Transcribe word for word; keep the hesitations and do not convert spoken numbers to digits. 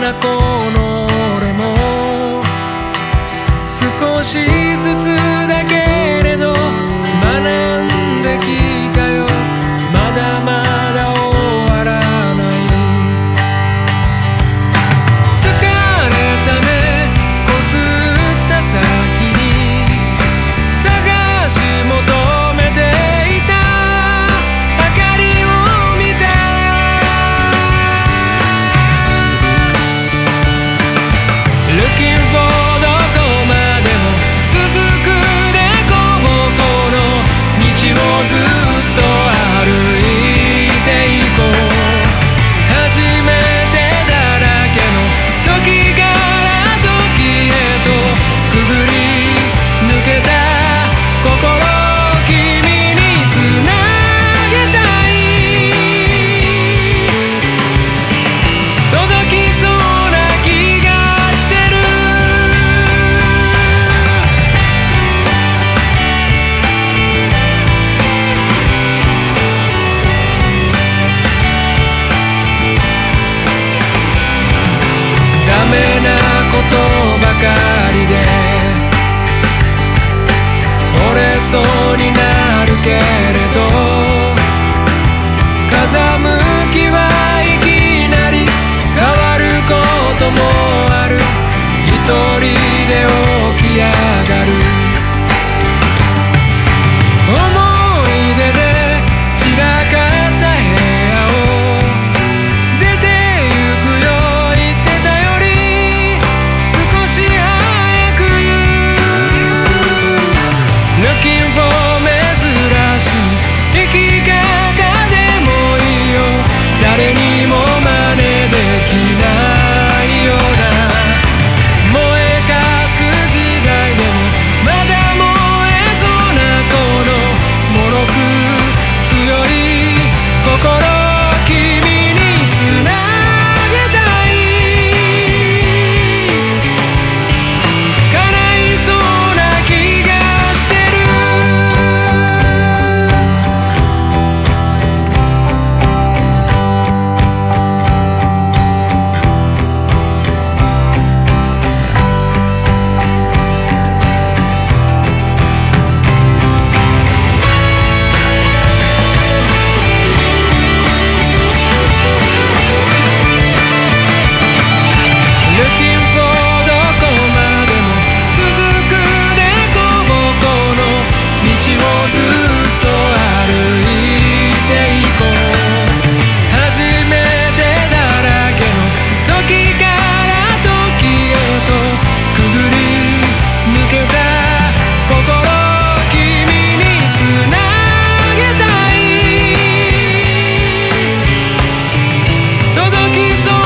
な子の俺も少しずつだけれど学んできたよ。まだまだ終わらない。疲れた目こすった先に探し求めていた明かりを見た。Looking for どこまでも続くでこぼこの道をずっと歩いていこう。初めてだらけの時から時へとくぐり抜けた心を君につなげたい。届きそうな気がしてる。ダメなことばかりで折れそうになるけれど風向きはいきなり変わることもある。一人で起き上がる。思い出で散らかった部屋を出てゆくよ言ってたより少し早く言う。Looking for 珍しい生き方でもいいよ。誰にも真似できないような燃えかす時代でもまだ燃えそうなこの脆く強い心を君につなげたい。叶いそうな気がしてる。Looking for どこまでも続くでこぼこの道をずっと歩いていこう。初めてだらけの時から時へとくぐり抜けた心を君につなげたい。届きそう